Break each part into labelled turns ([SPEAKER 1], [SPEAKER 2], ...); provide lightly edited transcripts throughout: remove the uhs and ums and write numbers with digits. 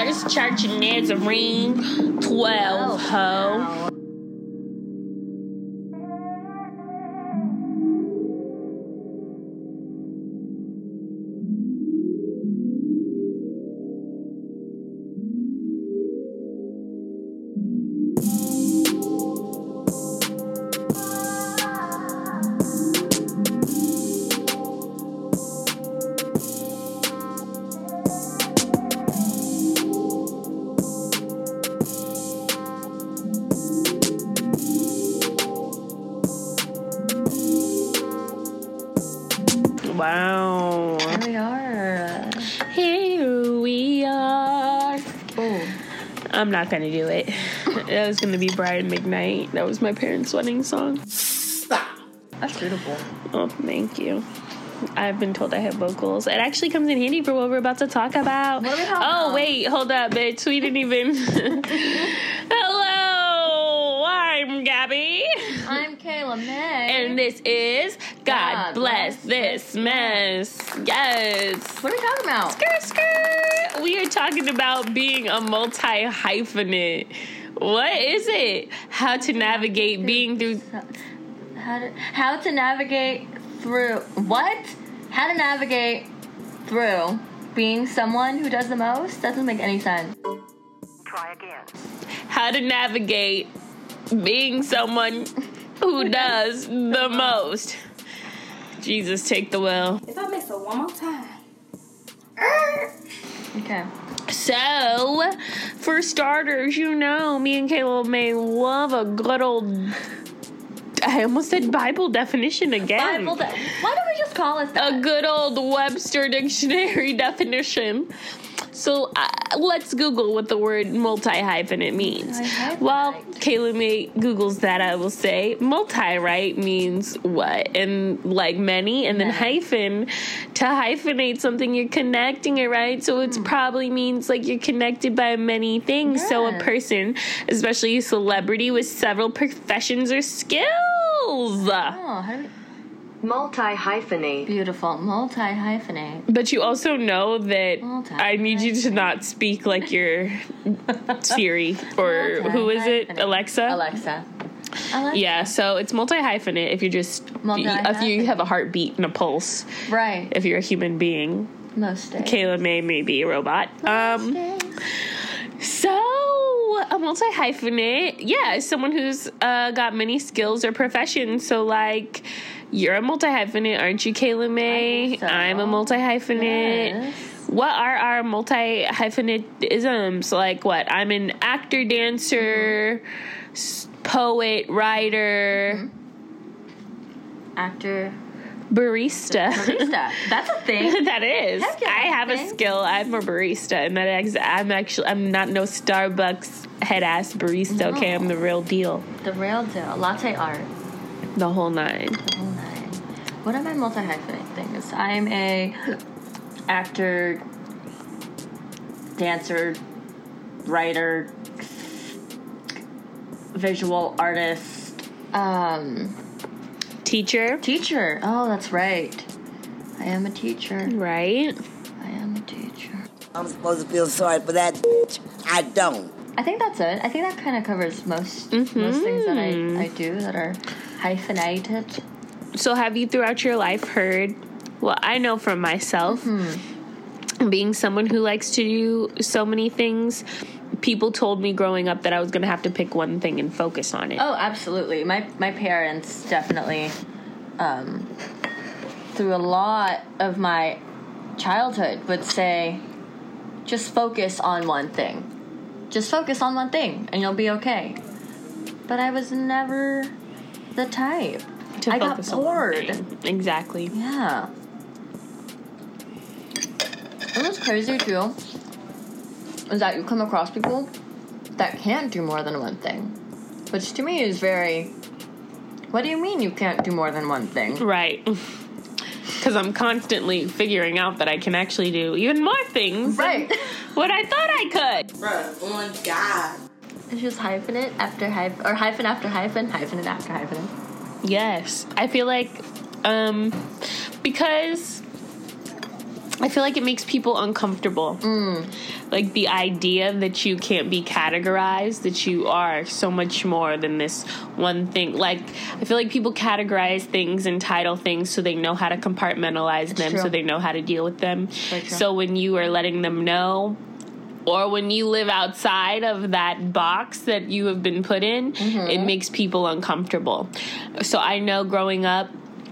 [SPEAKER 1] First Church Nazarene 12, ho. Wow. Here we are.
[SPEAKER 2] Oh.
[SPEAKER 1] I'm not going to do it. That was going to be Brian McKnight. That was my parents' wedding song.
[SPEAKER 2] Stop. That's beautiful.
[SPEAKER 1] Oh, thank you. I've been told I have vocals. It actually comes in handy for what we're about to talk about.
[SPEAKER 2] What are we talking about?
[SPEAKER 1] Wait. Hold up, bitch. We didn't even... Hello. I'm Gabby.
[SPEAKER 2] I'm Kayla May.
[SPEAKER 1] And this is God Bless This Mess. Yes.
[SPEAKER 2] What are we talking about?
[SPEAKER 1] Skirt. We are talking about being a multi-hyphenate. What is it? How to navigate being through...
[SPEAKER 2] How to navigate through... What? How to navigate through being someone who does the most? That doesn't make any sense.
[SPEAKER 3] Try again.
[SPEAKER 1] How to navigate being someone who does the most. Jesus, take the wheel.
[SPEAKER 4] If I miss it one more time.
[SPEAKER 2] Okay.
[SPEAKER 1] So, for starters, you know, me and Kayla may love a good old... I almost said Bible definition again.
[SPEAKER 2] Why don't we just call it that?
[SPEAKER 1] A good old Webster Dictionary definition. So let's Google what the word multi-hyphenate means. While Kayla May Googles that, I will say multi, right, means what? And like many, and then hyphen, to hyphenate something, you're connecting it, right? So it probably means like you're connected by many things.
[SPEAKER 2] Yes.
[SPEAKER 1] So a person, especially a celebrity with several professions or skills.
[SPEAKER 2] Oh, how do we...
[SPEAKER 3] Multi-hyphenate.
[SPEAKER 2] Beautiful. Multi-hyphenate.
[SPEAKER 1] But you also know that I need you to not speak like your Siri or who is it? Alexa?
[SPEAKER 2] Alexa.
[SPEAKER 1] Yeah, so it's multi-hyphenate if you're just, if you have a heartbeat and a pulse.
[SPEAKER 2] Right.
[SPEAKER 1] If you're a human being.
[SPEAKER 2] Most days.
[SPEAKER 1] Kayla may be a robot. So, a multi-hyphenate, yeah, is someone who's got many skills or professions. So, like, you're a multi-hyphenate, aren't you, Kayla May?
[SPEAKER 2] So.
[SPEAKER 1] I'm a multi-hyphenate.
[SPEAKER 2] Yes.
[SPEAKER 1] What are our multi-hyphenatisms? Like what? I'm an actor, dancer, poet, writer.
[SPEAKER 2] Actor.
[SPEAKER 1] Barista.
[SPEAKER 2] That's a thing.
[SPEAKER 1] That is.
[SPEAKER 2] Heck yeah,
[SPEAKER 1] I have a skill. I'm a barista, and I'm not no Starbucks head ass barista.
[SPEAKER 2] No.
[SPEAKER 1] Okay, I'm the real deal.
[SPEAKER 2] The real deal. Latte art.
[SPEAKER 1] The whole nine.
[SPEAKER 2] What are my multi-hyphenate things? I'm a actor, dancer, writer, visual artist, Teacher. Oh, that's right. I am a teacher.
[SPEAKER 1] Right?
[SPEAKER 2] I am a teacher.
[SPEAKER 5] I'm supposed to feel sorry for that bitch. I don't.
[SPEAKER 2] I think that's it. I think that kind of covers most things that I do that are hyphenated.
[SPEAKER 1] So have you throughout your life heard, well, I know from myself, being someone who likes to do so many things, people told me growing up that I was going to have to pick one thing and focus on it.
[SPEAKER 2] Oh, absolutely. My parents definitely, through a lot of my childhood, would say, just focus on one thing. Just focus on one thing, and you'll be okay. But I was never the type. I got bored.
[SPEAKER 1] Exactly.
[SPEAKER 2] Yeah. And what's crazy, too, is that you come across people that can't do more than one thing. Which to me is very... What do you mean you can't do more than one thing?
[SPEAKER 1] Right. Because I'm constantly figuring out that I can actually do even more things than what I thought I could.
[SPEAKER 4] Bruh, on God.
[SPEAKER 2] It's just hyphenate after hyphen, or hyphen after hyphen, hyphenate after hyphenate.
[SPEAKER 1] Yes. I feel like, because I feel like it makes people uncomfortable. Like the idea that you can't be categorized, that you are so much more than this one thing. Like, I feel like people categorize things and title things so they know how to compartmentalize them, so they know how to deal with them. So when you are letting them know, or when you live outside of that box that you have been put in, it makes people uncomfortable. So I know growing up,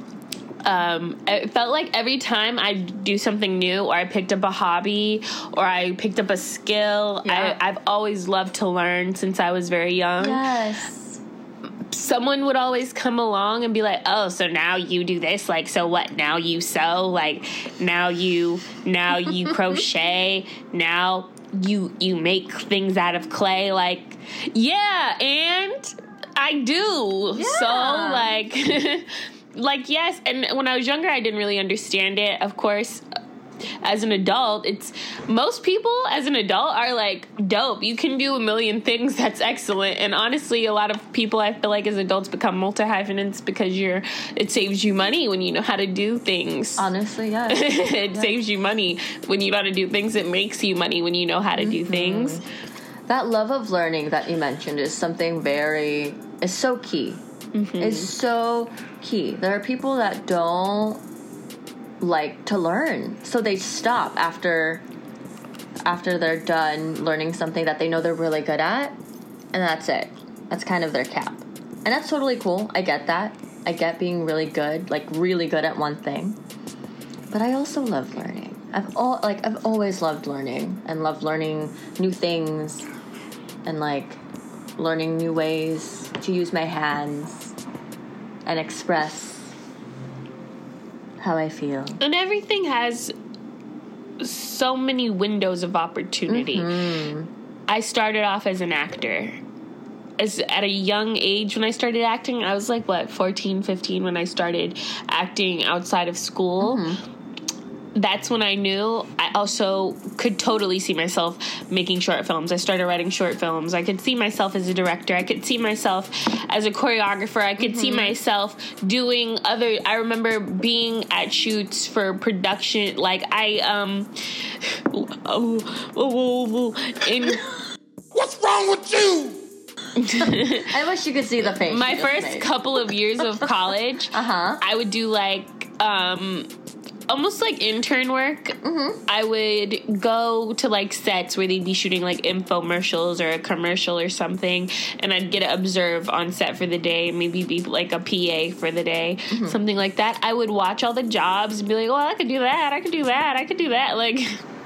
[SPEAKER 1] it felt like every time I do something new, or I picked up a hobby, or I picked up a skill, I've always loved to learn since I was very young.
[SPEAKER 2] Yes.
[SPEAKER 1] Someone would always come along and be like, oh, so now you do this, like, so what, now you sew, like, now you crochet, now you make things out of clay, like, yeah, and I do. So, like, like, yes, and when I was younger, I didn't really understand it, of course. As an adult, most people as an adult are like, dope, you can do a million things, that's excellent. And honestly, a lot of people, I feel like, as adults become multi-hyphenates because it saves you money when you know how to do things.
[SPEAKER 2] Honestly, yeah.
[SPEAKER 1] It saves you money when you know how to do things. It makes you money when you know how to do things.
[SPEAKER 2] That love of learning that you mentioned is something is so key. It's so key. There are people that don't like to learn, so they stop after they're done learning something that they know they're really good at, and that's it. That's kind of their cap, and that's totally cool. I get that. I get being really good at one thing, but I also love learning. I've always loved learning, and loved learning new things, and like learning new ways to use my hands and express how I feel.
[SPEAKER 1] And everything has so many windows of opportunity. I started off as an actor. At a young age when I started acting, I was like, 14, 15 when I started acting outside of school. That's when I knew I also could totally see myself making short films. I started writing short films. I could see myself as a director. I could see myself as a choreographer. I could see myself doing I remember being at shoots for production. Like,
[SPEAKER 5] What's wrong with you?
[SPEAKER 2] I wish you could see the face.
[SPEAKER 1] My first couple of years of college, I would do like almost like intern work. I would go to like sets where they'd be shooting like infomercials or a commercial or something, and I'd get to observe on set for the day, maybe be like a PA for the day, something like that. I would watch all the jobs and be like, I could do that, I could do that, I could do that. Like,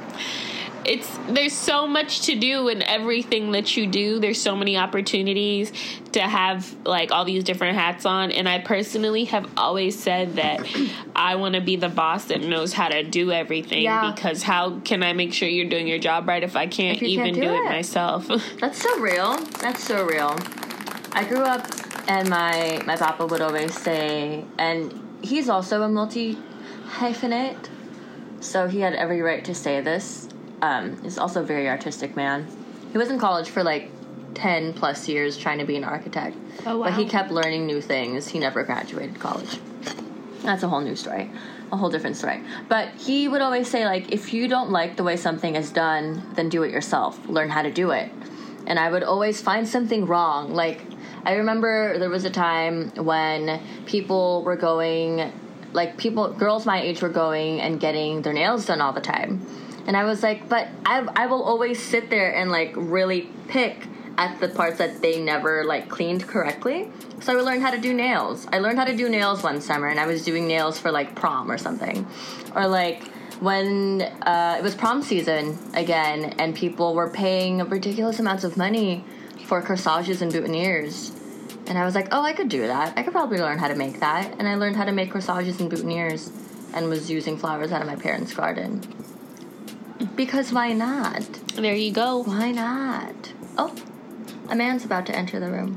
[SPEAKER 1] there's so much to do in everything that you do. There's so many opportunities to have like all these different hats on, and I personally have always said that I want to be the boss that knows how to do everything, because how can I make sure you're doing your job right if I can't even do it myself?
[SPEAKER 2] That's so real. That's so real. I grew up, and my papa would always say, and he's also a multi-hyphenate, so he had every right to say this. He's also a very artistic man. He was in college for like 10 plus years trying to be an architect.
[SPEAKER 1] Oh, wow.
[SPEAKER 2] But he kept learning new things. He never graduated college. That's a whole new story. A whole different story. But he would always say, like, if you don't like the way something is done, then do it yourself. Learn how to do it. And I would always find something wrong. Like, I remember there was a time when people were going, like, girls my age were going and getting their nails done all the time. And I was like, but I will always sit there and, like, really pick at the parts that they never, like, cleaned correctly. So I would learn how to do nails. I learned how to do nails one summer, and I was doing nails for, like, prom or something. Or, like, when it was prom season again, and people were paying ridiculous amounts of money for corsages and boutonnieres. And I was like, I could do that. I could probably learn how to make that. And I learned how to make corsages and boutonnieres and was using flowers out of my parents' garden. Because why not?
[SPEAKER 1] There you go.
[SPEAKER 2] Why not? Oh, a man's about to enter the room.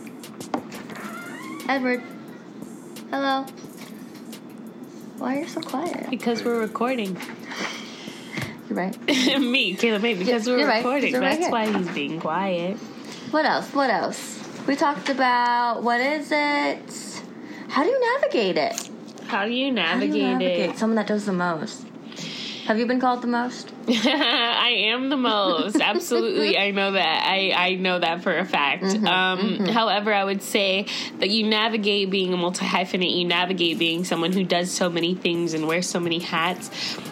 [SPEAKER 2] Edward. Hello. Why are you so quiet?
[SPEAKER 1] Because we're recording.
[SPEAKER 2] You're right.
[SPEAKER 1] Me, Caleb, because we're recording.
[SPEAKER 2] Right.
[SPEAKER 1] That's why he's being quiet.
[SPEAKER 2] What else? We talked about, what is it? How do you navigate it?
[SPEAKER 1] How do you navigate it?
[SPEAKER 2] Someone that does the most. Have you been called the most?
[SPEAKER 1] I am the most. Absolutely. I know that. I know that for a fact. However, I would say that you navigate being a multi-hyphenate. You navigate being someone who does so many things and wears so many hats.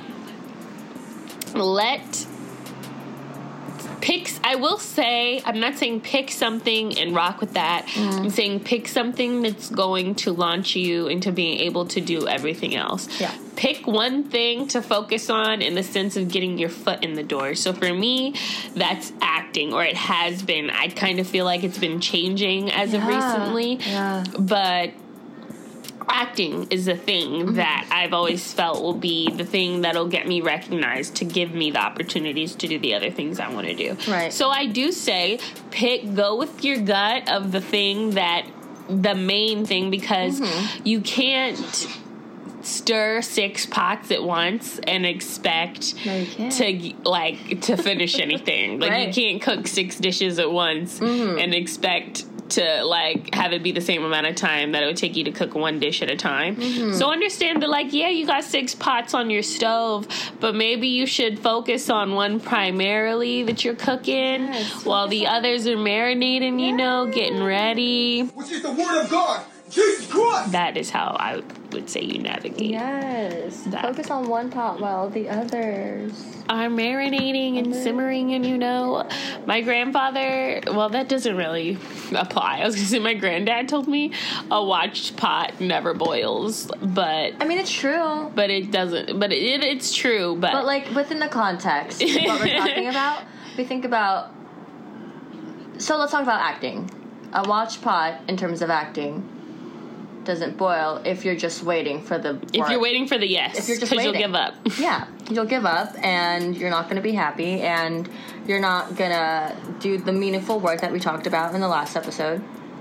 [SPEAKER 1] I will say, I'm not saying pick something and rock with that. I'm saying pick something that's going to launch you into being able to do everything else.
[SPEAKER 2] Yeah.
[SPEAKER 1] Pick one thing to focus on in the sense of getting your foot in the door. So for me, that's acting, or it has been. I kind of feel like it's been changing as of recently.
[SPEAKER 2] Yeah.
[SPEAKER 1] But acting is the thing that I've always felt will be the thing that'll get me recognized to give me the opportunities to do the other things I want to do.
[SPEAKER 2] Right.
[SPEAKER 1] So I do say go with your gut of the thing the main thing, because you can't stir 6 pots at once and expect to finish anything. Like
[SPEAKER 2] Right.
[SPEAKER 1] you can't cook 6 dishes at once and expect to have it be the same amount of time that it would take you to cook 1 dish at a time. So understand that you got 6 pots on your stove, but maybe you should focus on one primarily that you're cooking while the others are marinating, getting ready.
[SPEAKER 6] Which is the word of God. Jesus Christ!
[SPEAKER 1] That is how I would say you navigate.
[SPEAKER 2] Yes.
[SPEAKER 1] That.
[SPEAKER 2] Focus on one pot while the others
[SPEAKER 1] are marinating and simmering, and my grandfather, well, that doesn't really apply. I was going to say my granddad told me a watched pot never boils, but
[SPEAKER 2] I mean, it's true.
[SPEAKER 1] But it doesn't, but it's true, but
[SPEAKER 2] within the context of what we're talking about, we think about, so let's talk about acting. A watched pot, in terms of acting, doesn't boil if you're just waiting for the work.
[SPEAKER 1] If you're waiting for the yes.
[SPEAKER 2] If you're just
[SPEAKER 1] because
[SPEAKER 2] waiting.
[SPEAKER 1] you'll give up.
[SPEAKER 2] Yeah, you'll give up, and you're not going to be happy, and you're not going to do the meaningful work that we talked about in the last episode.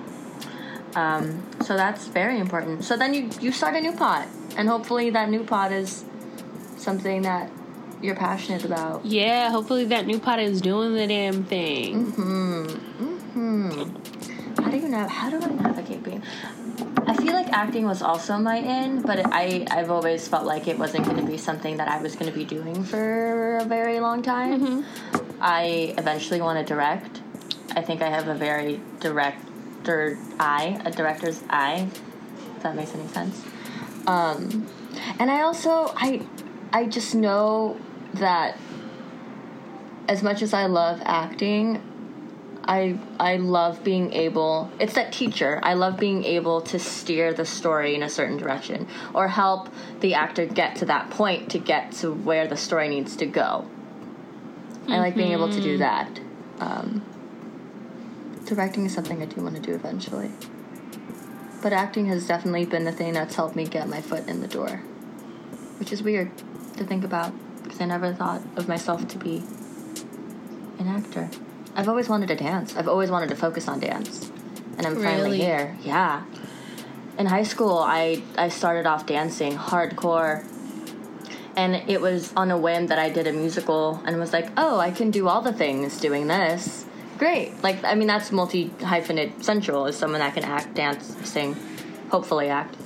[SPEAKER 2] So that's very important. So then you start a new pot, and hopefully that new pot is something that you're passionate about.
[SPEAKER 1] Yeah, hopefully that new pot is doing the damn thing.
[SPEAKER 2] How do I navigate being? I feel like acting was also my in, but I've always felt like it wasn't going to be something that I was going to be doing for a very long time. I eventually want to direct. I think I have a very director's eye, if that makes any sense. And I also, I just know that as much as I love acting, I love being able, it's that teacher, I love being able to steer the story in a certain direction or help the actor get to that point to get to where the story needs to go. I like being able to do that. Directing is something I do want to do eventually. But acting has definitely been the thing that's helped me get my foot in the door, which is weird to think about because I never thought of myself to be an actor. I've always wanted to dance. I've always wanted to focus on dance. And I'm finally here. Yeah. In high school, I started off dancing hardcore. And it was on a whim that I did a musical and was like, oh, I can do all the things doing this. Great. That's multi-hyphenate central is someone that can act, dance, sing, hopefully act.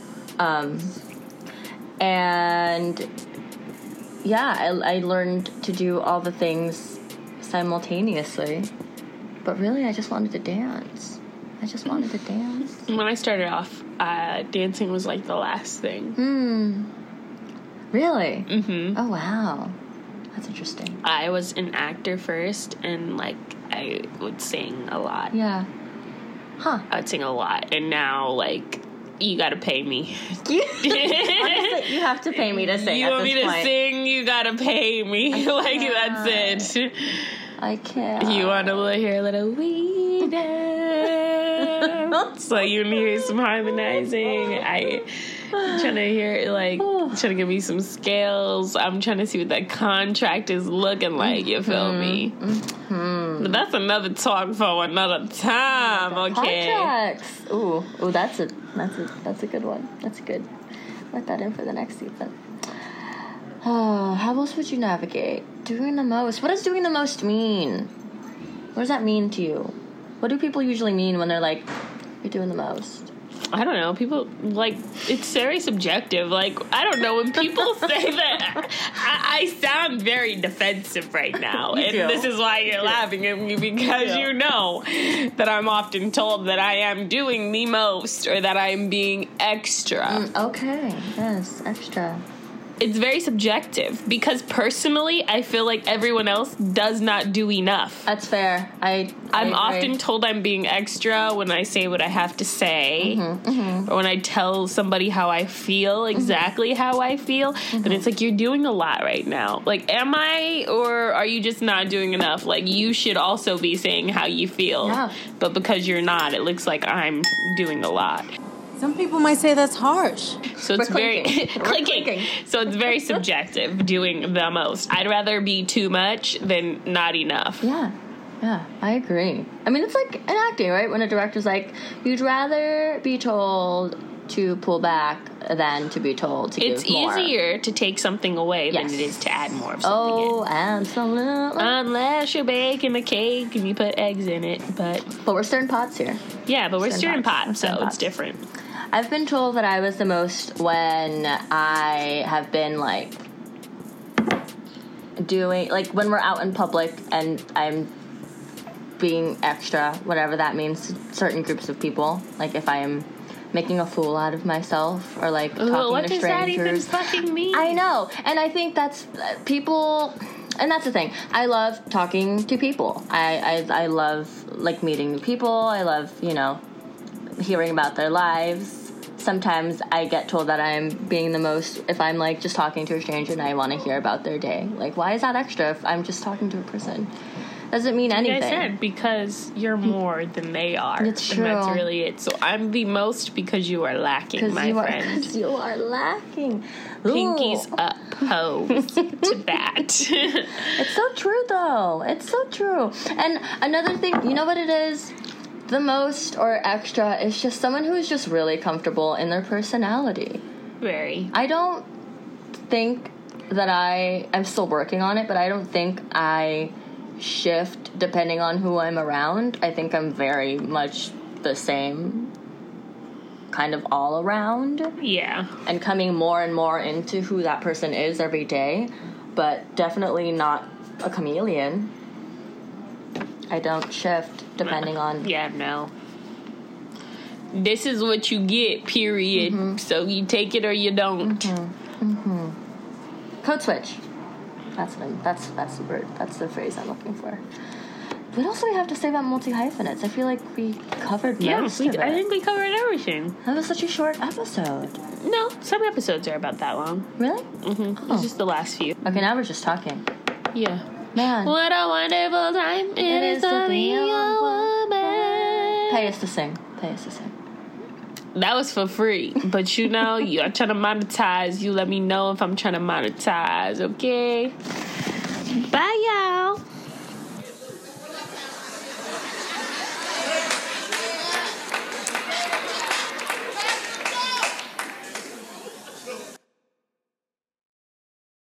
[SPEAKER 2] And yeah, I learned to do all the things simultaneously, but really I just wanted to dance.
[SPEAKER 1] When I started off, dancing was the last thing.
[SPEAKER 2] Really? Oh wow, that's interesting.
[SPEAKER 1] I was an actor first, and I would sing a lot.
[SPEAKER 2] Yeah. Huh.
[SPEAKER 1] I would sing a lot, and now you gotta pay me.
[SPEAKER 2] You have to pay me to sing.
[SPEAKER 1] You want me to sing? You gotta pay me. That's it.
[SPEAKER 2] I can't.
[SPEAKER 1] You want to hear a little wee dance? So you need some harmonizing. I'm trying to hear trying to give me some scales. I'm trying to see what that contract is looking like. You feel me? But that's another talk for another time. Okay.
[SPEAKER 2] Contracts. Ooh, that's a good one. That's good. Let that in for the next season. How else would you navigate? Doing the most. What does doing the most mean? What does that mean to you? What do people usually mean when they're like, you're doing the most?
[SPEAKER 1] I don't know. People, like, it's very subjective. Like, I don't know. When people say that, I sound very defensive right now. And this is why you're laughing at me, because you know that I'm often told that I am doing the most or that I'm being extra.
[SPEAKER 2] Okay. Yes, extra.
[SPEAKER 1] It's very subjective because personally, I feel like everyone else does not do enough.
[SPEAKER 2] That's fair. I'm
[SPEAKER 1] often told I'm being extra when I say what I have to say, or when I tell somebody how I feel, exactly how I feel. And it's like, you're doing a lot right now. Like, am I, or are you just not doing enough? Like, you should also be saying how you feel.
[SPEAKER 2] Yeah.
[SPEAKER 1] But because you're not, it looks like I'm doing a lot.
[SPEAKER 7] Some people might say that's harsh.
[SPEAKER 1] So it's very
[SPEAKER 2] clicking.
[SPEAKER 1] So it's very subjective, doing the most. I'd rather be too much than not enough.
[SPEAKER 2] Yeah, I agree. I mean, it's like in acting, right? When a director's like, you'd rather be told to pull back than to be told to give more.
[SPEAKER 1] It's easier to take something away than it is to add more of something in.
[SPEAKER 2] Oh, absolutely.
[SPEAKER 1] Unless you're baking a cake and you put eggs in it, but
[SPEAKER 2] we're stirring pots here.
[SPEAKER 1] Yeah, but we're stirring pots, so it's different.
[SPEAKER 2] I've been told that I was the most when I have been, like, doing, like, when we're out in public and I'm being extra, whatever that means to certain groups of people. Like, if I am making a fool out of myself or, like, talking
[SPEAKER 1] what
[SPEAKER 2] to
[SPEAKER 1] does
[SPEAKER 2] strangers.
[SPEAKER 1] that even fucking mean?
[SPEAKER 2] I know. And I think that's people... And that's the thing. I love talking to people. I love, like, meeting new people. I love, you know, hearing about their lives. Sometimes I get told that I'm being the most if I'm, like, just talking to a stranger and I want to hear about their day. Like, why is that extra if I'm just talking to a person? Doesn't mean anything.
[SPEAKER 1] Like I said, because you're more than they are.
[SPEAKER 2] It's true.
[SPEAKER 1] And that's really it. So I'm the most because you are lacking, my friend.
[SPEAKER 2] Because you are lacking.
[SPEAKER 1] Pinkies up, pose to that.
[SPEAKER 2] It's so true, though. It's so true. And another thing, you know what it is? The most or extra is just someone who is just really comfortable in their personality.
[SPEAKER 1] Very.
[SPEAKER 2] I don't think that I'm still working on it, but I don't think I shift depending on who I'm around. I think I'm very much the same kind of all around.
[SPEAKER 1] Yeah.
[SPEAKER 2] And coming more and more into who that person is every day, but definitely not a chameleon. I don't shift depending on...
[SPEAKER 1] Yeah, no. This is what you get, period. So you take it or you don't.
[SPEAKER 2] Code switch. That's the word. That's the phrase I'm looking for. What else do we have to say about multi-hyphenates? I feel like we covered most of it.
[SPEAKER 1] I think we covered everything.
[SPEAKER 2] That was such a short episode.
[SPEAKER 1] No, some episodes are about that long.
[SPEAKER 2] Really?
[SPEAKER 1] Mm-hmm. It's just the last few.
[SPEAKER 2] Okay, now we're just talking.
[SPEAKER 1] Yeah.
[SPEAKER 2] Man.
[SPEAKER 1] What a wonderful time it is to be a woman.
[SPEAKER 2] Pay us to sing.
[SPEAKER 1] That was for free. But you know, you're trying to monetize. You let me know if I'm trying to monetize, okay? Bye, y'all.